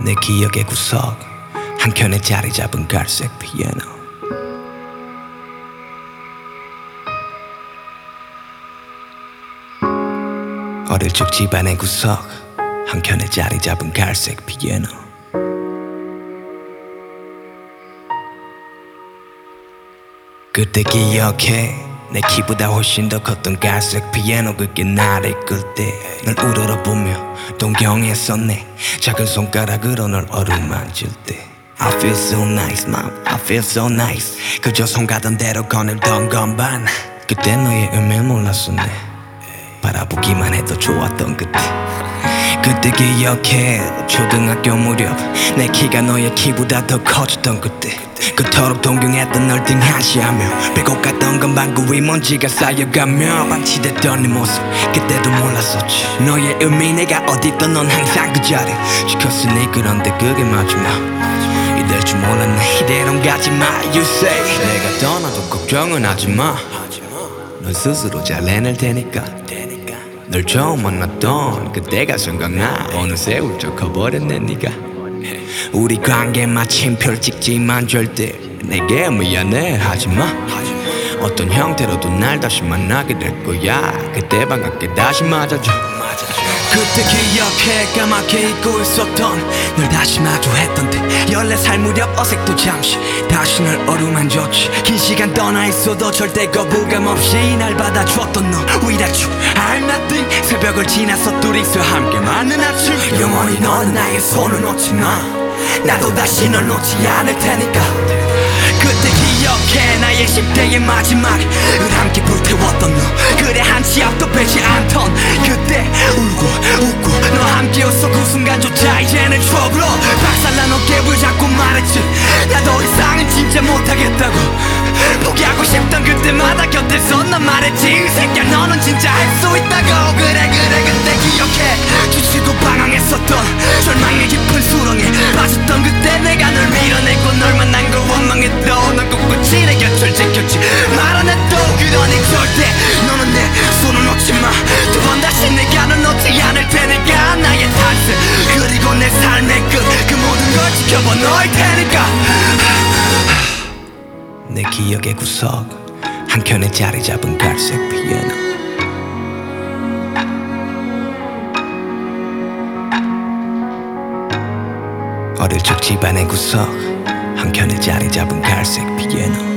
내 기억의 구석 한켠에 자리 잡은 갈색 피아노. 어릴 적 집안의 구석 한켠에 자리 잡은 갈색 피아노. 그때 기억해 내 키보다 훨씬 더 컸던 갈색 피아노. 그게 나를 이끌 때 널 우러러보며 동경했었네. 작은 손가락으로 널 어루만질 때 I feel so nice, mom, I feel so nice. 그저 손 가던 대로 거닐던 건반. 그때 너의 의미를 몰랐었네. 바라보기만 해도 좋았던 그때. 그때 기억해 초등학교 무렵 내 키가 너의 키보다 더 커졌던 그때. 그토록 동경했던 널 등하시하며 빼고 갔던 건 방구 위 먼지가 쌓여가며 방치됐던 네 모습 그때도 몰랐었지. 너의 의미 내가 어딨던 넌 항상 그 자리 지켰으니. 그런데 그게 마지막 이럴 줄 몰랐네. 이대로 가지마 you say. 내가 떠나도 걱정은 하지마. 넌 스스로 잘 해낼 테니까. 널 처음 만났던 그때가 생각나. 어느새 훌쩍 커버렸네 네가. 우리 관계 마침표를 찍지만 절대 내게 미안해 하지마. 어떤 형태로도 날 다시 만나게 될 거야. 그때 반갑게 다시 맞아줘. 그때 기억해 까맣게 잊고 있었던 널 다시 마주했던 때 14살 무렵 어색도 잠시 다시 널 어루만졌지. 긴 시간 떠나 있어도 절대 거부감 없이 날 받아줬던 너 Without you I'm nothing. 새벽을 지나서 둘이서 함께 맞는 아침. 영원히 넌 나의 손을 놓지 마. 나도 다시 널 놓지 않을 테니까. 그때 기억해 나의 10대의 마지막을 함께 불태웠던 너. 그래 한치 앞도 빼지 않던 그때 울고 웃고 너 함께 웃어 그 순간조차 이제는 추억으로 박살난 어깨를 잡고 말했지. 나 더 이상은 진짜 못하겠다고. 포기하고 싶던 그때마다 곁에서 난 말했지. 이 새끼야 너는 진짜 할 수 있다고. 그래 그때 기억해 지치고 방황했었던 절망의 깊은 수렁에 빠졌던 그때 내가 널 밀어내고 널 만난 걸 원망했던 넌 꿋꿋이 내 곁을 지켰지. 말 안 해도 그러니 절대 너는 내 손을 놓지 마. 두 번 다시 내가 널 놓지 않을 테니까. 나의 탄생 그리고 내 삶의 끝 그 모든 걸 지켜봐 너일 테니까. 내 기억의 구석 한켠에 자리 잡은 갈색 피아노. 어릴 적 집안의 구석 한켠에 자리 잡은 갈색 피아노.